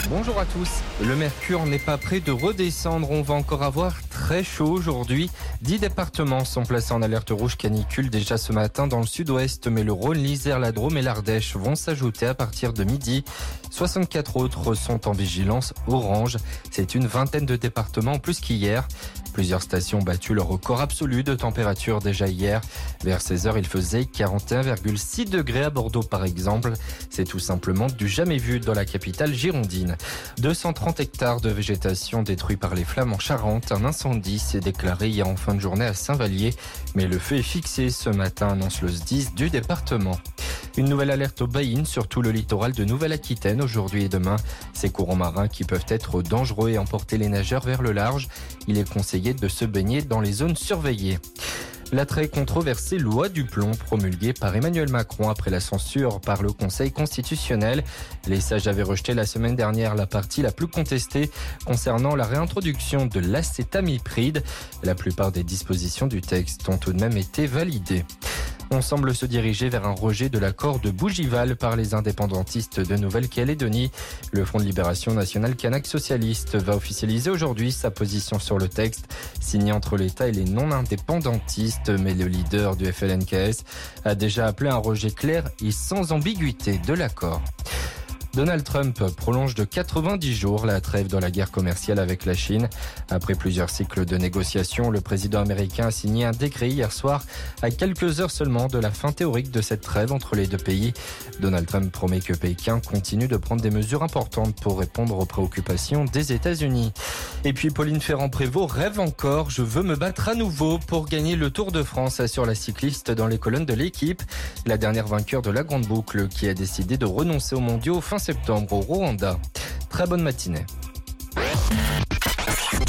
Bonjour à tous. Le mercure n'est pas prêt de redescendre. On va encore avoir très chaud aujourd'hui. 10 départements sont placés en alerte rouge canicule déjà ce matin dans le sud-ouest, mais le Rhône, l'Isère, la Drôme et l'Ardèche vont s'ajouter à partir de midi. 64 autres sont en vigilance orange. C'est une vingtaine de départements en plus qu'hier. Plusieurs stations ont battu le record absolu de température déjà hier. Vers 16h, il faisait 41,6 degrés à Bordeaux par exemple. C'est tout simplement du jamais vu dans la capitale girondine. 230 hectares de végétation détruits par les flammes en Charente. Un incendie s'est déclaré hier en fin de journée à Saint-Vallier. Mais le feu est fixé ce matin, annonce le SDIS du département. Une nouvelle alerte aux baïnes sur tout le littoral de Nouvelle-Aquitaine aujourd'hui et demain. Ces courants marins qui peuvent être dangereux et emporter les nageurs vers le large. Il est conseillé de se baigner dans les zones surveillées. La très controversée loi du plomb promulguée par Emmanuel Macron après la censure par le Conseil constitutionnel. Les sages avaient rejeté la semaine dernière la partie la plus contestée concernant la réintroduction de l'acétamipride. La plupart des dispositions du texte ont tout de même été validées. On semble se diriger vers un rejet de l'accord de Bougival par les indépendantistes de Nouvelle-Calédonie. Le Front de Libération Nationale Kanak Socialiste va officialiser aujourd'hui sa position sur le texte signé entre l'État et les non-indépendantistes. Mais le leader du FLNKS a déjà appelé un rejet clair et sans ambiguïté de l'accord. Donald Trump prolonge de 90 jours la trêve dans la guerre commerciale avec la Chine. Après plusieurs cycles de négociations, le président américain a signé un décret hier soir à quelques heures seulement de la fin théorique de cette trêve entre les deux pays. Donald Trump promet que Pékin continue de prendre des mesures importantes pour répondre aux préoccupations des États-Unis. Et puis Pauline Ferrand-Prévot rêve encore. Je veux me battre à nouveau pour gagner le Tour de France, assure la cycliste dans les colonnes de l'équipe. La dernière vainqueur de la Grande Boucle qui a décidé de renoncer aux mondiaux fin septembre au Rwanda. Très bonne matinée.